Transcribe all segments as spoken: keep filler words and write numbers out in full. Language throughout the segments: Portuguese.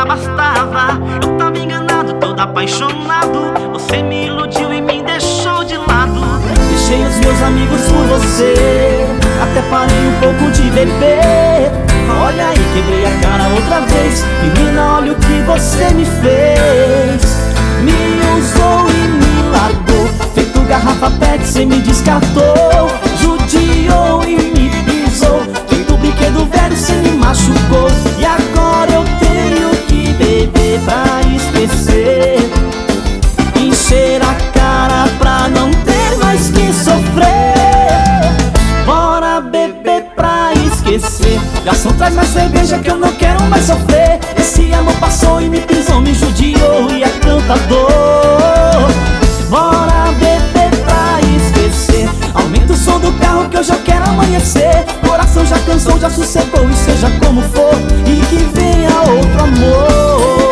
já bastava. Eu tava enganado, todo apaixonado. Você me iludiu e me deixou de lado. Deixei os meus amigos por você, até parei um pouco de beber. Olha aí, quebrei a cara outra vez. Menina, olha o que você me fez. Me usou e me largou, feito garrafa pet, cê me descartou. Judiou e me pisou, feito brinquedo velho, cê me machucou. E agora eu tenho que beber pra esquecer, encher a cara pra não ter mais que sofrer. Bora beber pra esquecer. Garçom, traz mais cerveja que eu não quero mais sofrer. Esse amor passou e me pisou, me judiou e é tanta dor. Bora beber pra esquecer. Aumenta o som do carro que eu já quero amanhecer. Coração já cansou, já sossegou, e seja como for, e que venha outro amor.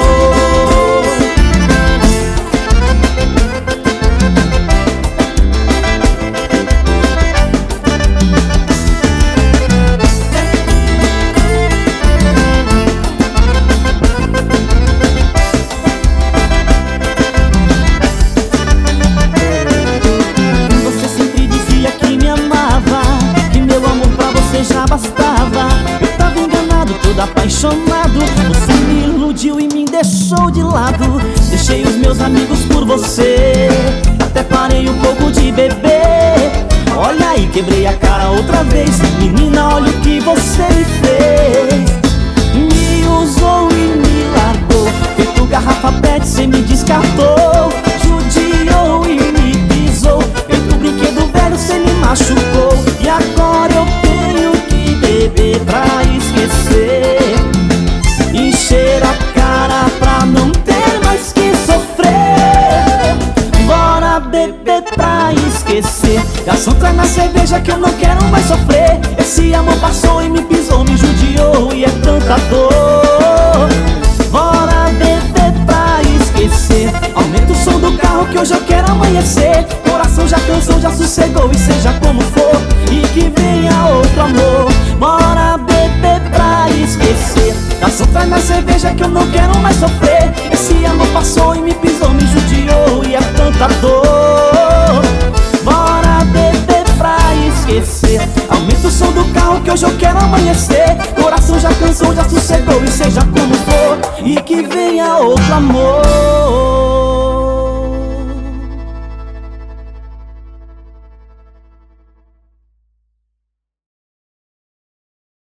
Já bastava, eu tava enganado, todo apaixonado. Você me iludiu e me deixou de lado. Deixei os meus amigos por você, até parei um pouco de beber. Olha aí, quebrei a cara outra vez. Menina, olha o que você me fez. Me usou e me largou, feito garrafa pet, cê me descartou. Judiou e me pisou, feito brinquedo velho, cê me machucou. E agora eu beber pra esquecer, encher a cara pra não ter mais que sofrer. Bora beber pra esquecer. Garçom, traz na cerveja que eu não quero mais sofrer. Esse amor passou e me pisou, me judiou e é tanta dor. Bora beber pra esquecer. Aumenta o som do carro que hoje eu quero amanhecer. Coração já cansou, já sossegou, e seja como for, e que venha outro amor. Bora beber pra esquecer. Garçom, traz na cerveja que eu não quero mais sofrer. Esse amor passou e me pisou, me judiou e é tanta dor. Bora beber pra esquecer. Aumenta o som do carro que hoje eu quero amanhecer. Coração já cansou, já sossegou, e seja como for, e que venha outro amor.